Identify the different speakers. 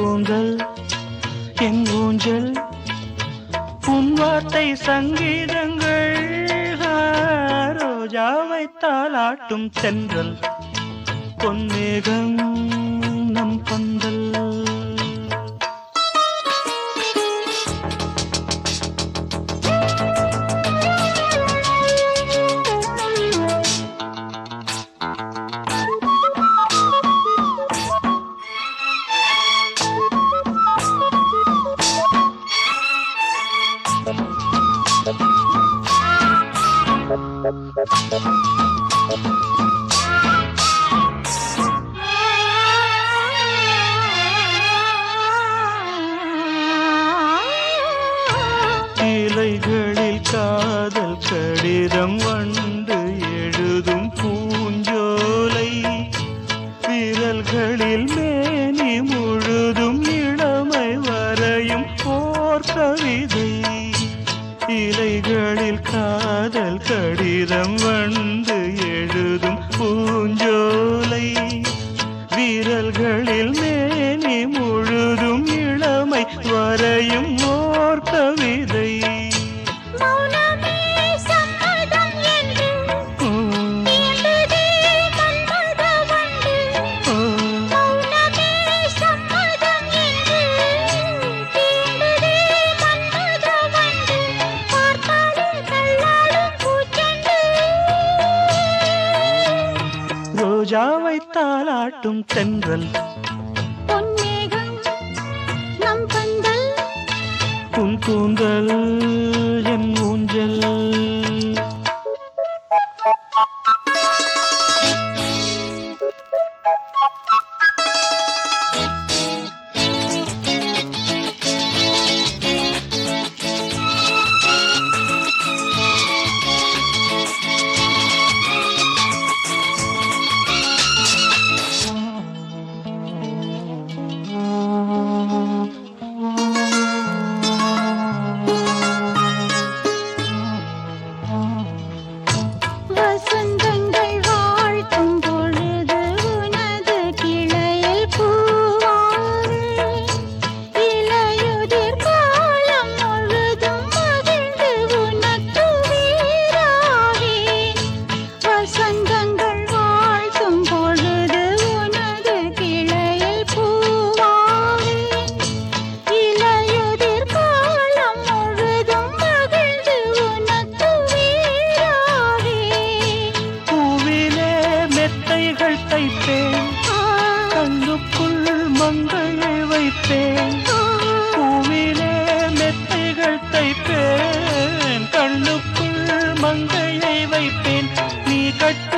Speaker 1: கூந்தல் என் ஊஞ்சல் உன் வார்த்தை சங்கீதங்கள் ரோஜாவை தாலாட்டும் தென்றல் பொன்மேகம் நம் பந்தல் இலைகளில் காதல் கடிதம் வண்டு எழுதும் பூஞ்சோலை விரல்களில் மேனி முழுதும் இளமை வரையும் போர் கவிதை இலைகளில் காதல் கடிதம் வண்டு எழுதும் பூஞ்சோலை விரல்களில் மேனி முழுதும் இளமை வரையும் ஓர் கவிதை ரோஜாவை தாலாட்டும் தென்றல்
Speaker 2: பொன்மேகம் நம் பந்தல்
Speaker 1: உன் கூந்தல் என் ஊஞ்சல் கண்ணுக்குள் மங்கையை வைப்பேன் பூவிலே மெத்தைகள் தைப்பேன் கண்ணுக்குள் மங்கையை வைப்பேன் நீ கட்ட